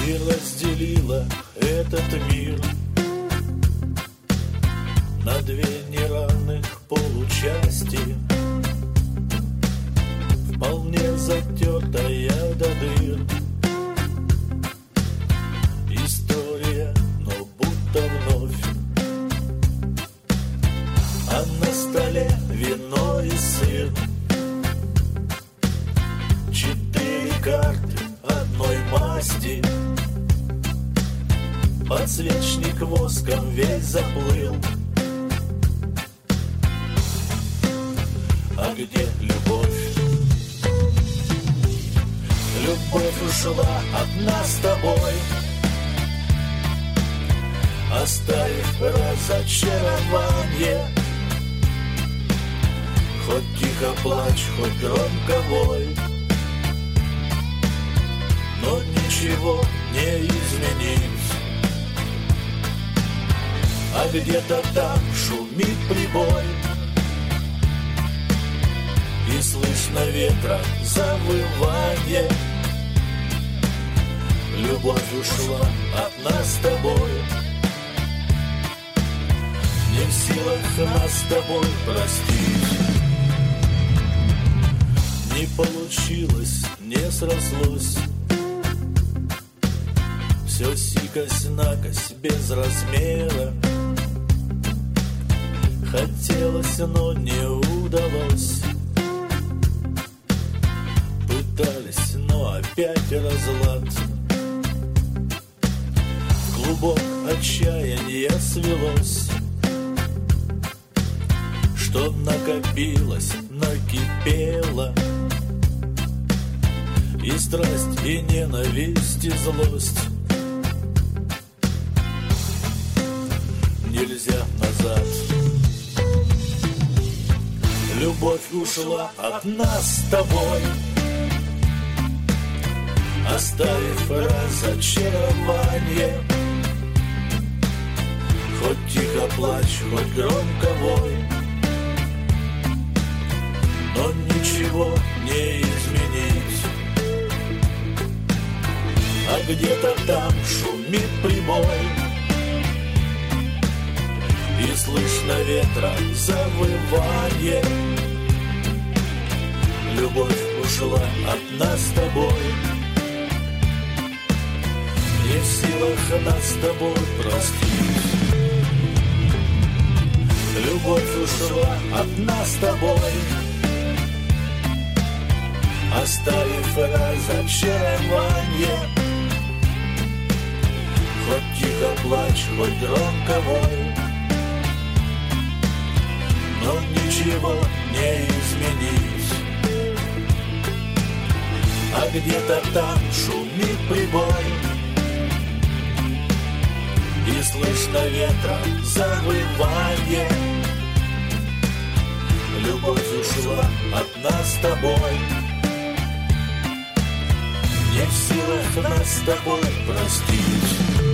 И разделила этот мир на две неравных получасти, вполне затертая до дыр. История, но будто вновь. А на столе вино и сыр. 4 карты одной масти. Подсвечник воском весь заплыл. А где любовь? Любовь ушла от нас с тобой, оставив разочарование. Хоть тихо плачь, хоть громко вой, но ничего не изменить. А где-то там шумит прибой, и слышно ветра завывание. Любовь ушла от нас с тобой, не в силах нас с тобой простить. Не получилось, не срослось, все сикось-накось без размера. Хотелось, но не удалось. Пытались, но опять разлад. Клубок отчаяния свелось, что накопилось, накипело. И страсть, и ненависть, и злость. Нельзя назад. Любовь ушла от нас с тобой, оставив разочарование. Хоть тихо плачь, хоть громко вой, но ничего не изменить. А где-то там шумит прибой, и слышно ветра завывание. Любовь ушла от нас с тобой, не в силах нас с тобой простить. Любовь ушла от нас с тобой, оставив разочарование. Хоть тихо плачь, хоть громко вой, но ничего не изменить. А где-то там шумит прибой, и слышно ветра завывание. Любовь ушла от нас с тобой, не в силах нас с тобой простить.